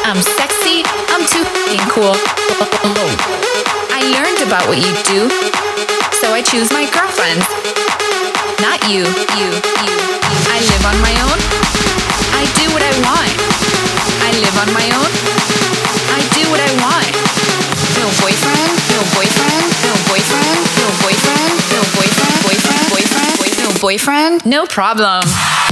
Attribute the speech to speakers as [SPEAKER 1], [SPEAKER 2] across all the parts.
[SPEAKER 1] I'm sexy, I'm too f***ing cool. I learned about what you do, so I choose my girlfriends. Not you. I live on my own. I do what I want. I live on my own. I do what I want. No boyfriend, no boyfriend, no boyfriend, no boyfriend, no boyfriend, no boyfriend, no problem.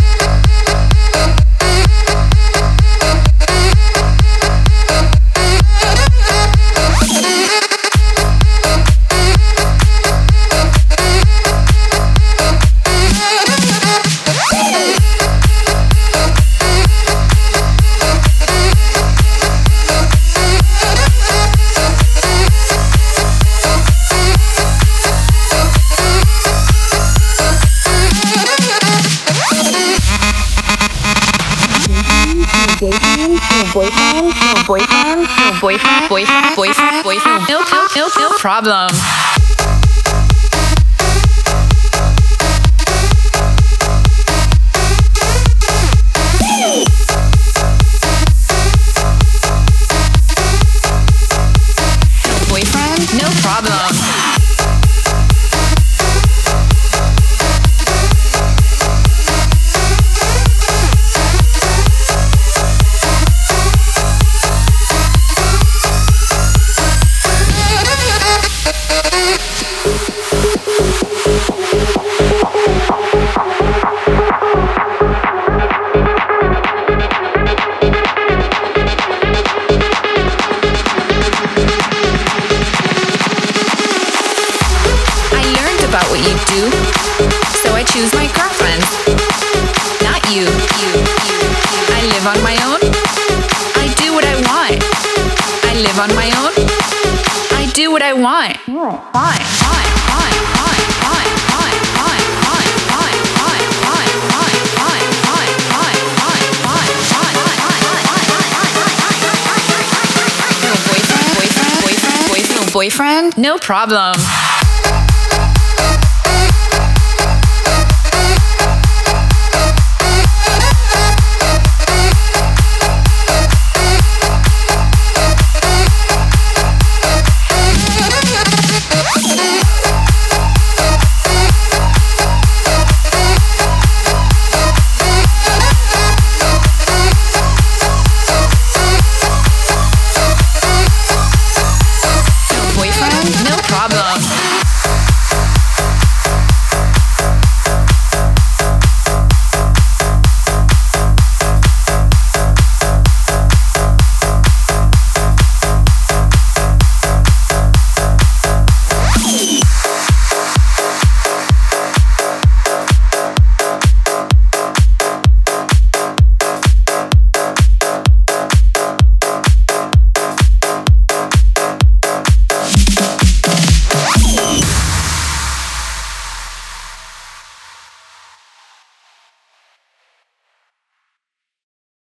[SPEAKER 1] Boyfriend, no problem. Boyfriend, no problem. About what you do, so I choose my girlfriends. Not you. I live on my own. I do what I want. I live on my own. I do what I want. Boyfriend, no problem.